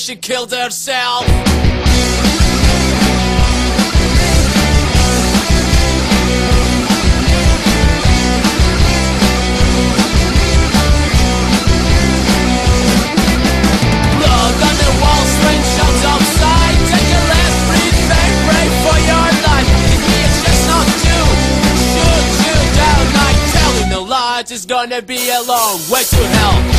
she killed herself. Blood on the wall, strange shots outside. Take a rest, breathe, bang, pray for your life. It's just not you. Shoot you down. I'm telling no lies, it's gonna be a long way to hell.